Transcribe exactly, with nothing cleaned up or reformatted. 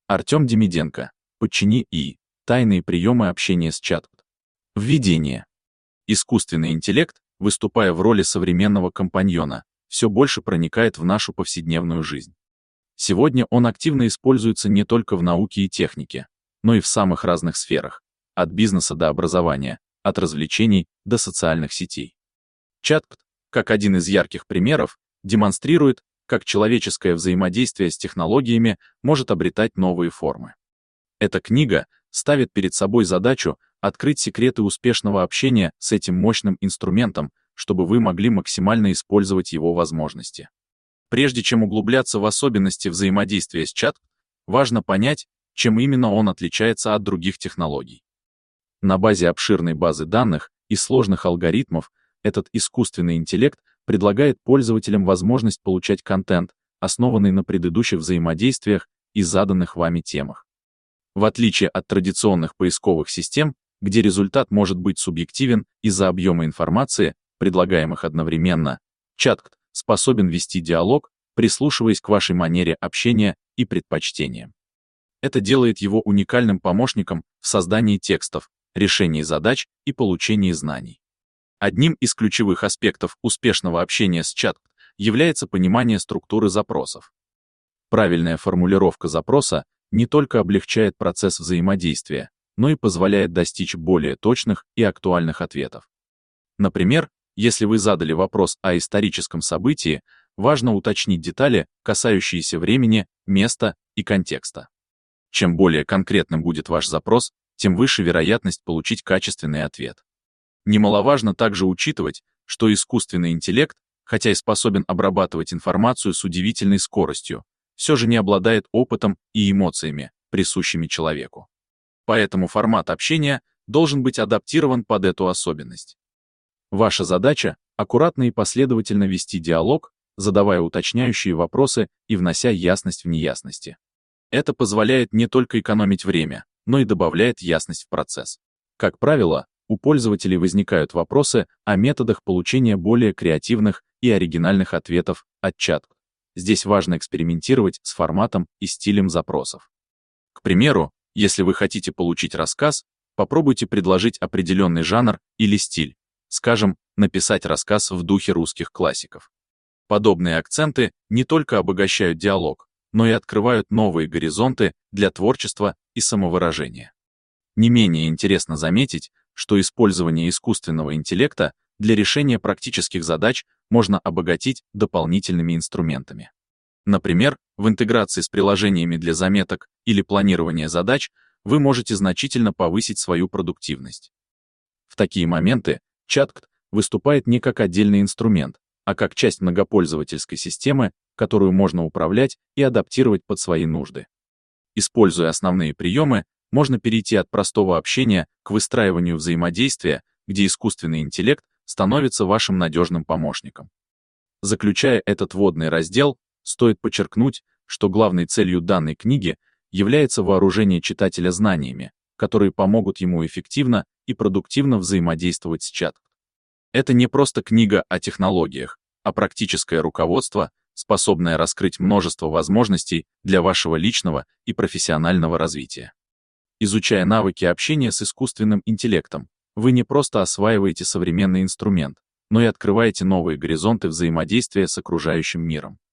Артем Демиденко. Подчини ИИ. Тайные приемы общения с чатом. Введение. Искусственный интеллект, выступая в роли современного компаньона, все больше проникает в нашу повседневную жизнь. Сегодня он активно используется не только в науке и технике, но и в самых разных сферах, от бизнеса до образования, от развлечений до социальных сетей. Чат, как один из ярких примеров, демонстрирует, как человеческое взаимодействие с технологиями может обретать новые формы. Эта книга ставит перед собой задачу открыть секреты успешного общения с этим мощным инструментом, чтобы вы могли максимально использовать его возможности. Прежде чем углубляться в особенности взаимодействия с чатом, важно понять, чем именно он отличается от других технологий. На базе обширной базы данных и сложных алгоритмов этот искусственный интеллект предлагает пользователям возможность получать контент, основанный на предыдущих взаимодействиях и заданных вами темах. В отличие от традиционных поисковых систем, где результат может быть субъективен из-за объема информации, предлагаемых одновременно, чат способен вести диалог, прислушиваясь к вашей манере общения и предпочтениям. Это делает его уникальным помощником в создании текстов, решении задач и получении знаний. Одним из ключевых аспектов успешного общения с чатом является понимание структуры запросов. Правильная формулировка запроса не только облегчает процесс взаимодействия, но и позволяет достичь более точных и актуальных ответов. Например, если вы задали вопрос о историческом событии, важно уточнить детали, касающиеся времени, места и контекста. Чем более конкретным будет ваш запрос, тем выше вероятность получить качественный ответ. Немаловажно также учитывать, что искусственный интеллект, хотя и способен обрабатывать информацию с удивительной скоростью, все же не обладает опытом и эмоциями, присущими человеку. Поэтому формат общения должен быть адаптирован под эту особенность. Ваша задача — аккуратно и последовательно вести диалог, задавая уточняющие вопросы и внося ясность в неясности. Это позволяет не только экономить время, но и добавляет ясность в процесс. Как правило, у пользователей возникают вопросы о методах получения более креативных и оригинальных ответов от чата. Здесь важно экспериментировать с форматом и стилем запросов. К примеру, если вы хотите получить рассказ, попробуйте предложить определенный жанр или стиль, скажем, написать рассказ в духе русских классиков. Подобные акценты не только обогащают диалог, но и открывают новые горизонты для творчества и самовыражения. Не менее интересно заметить, что использование искусственного интеллекта для решения практических задач можно обогатить дополнительными инструментами. Например, в интеграции с приложениями для заметок или планирования задач вы можете значительно повысить свою продуктивность. В такие моменты чат выступает не как отдельный инструмент, а как часть многопользовательской системы, которую можно управлять и адаптировать под свои нужды. Используя основные приемы, можно перейти от простого общения к выстраиванию взаимодействия, где искусственный интеллект становится вашим надежным помощником. Заключая этот вводный раздел, стоит подчеркнуть, что главной целью данной книги является вооружение читателя знаниями, которые помогут ему эффективно и продуктивно взаимодействовать с чатом. Это не просто книга о технологиях, а практическое руководство, способное раскрыть множество возможностей для вашего личного и профессионального развития. Изучая навыки общения с искусственным интеллектом, вы не просто осваиваете современный инструмент, но и открываете новые горизонты взаимодействия с окружающим миром.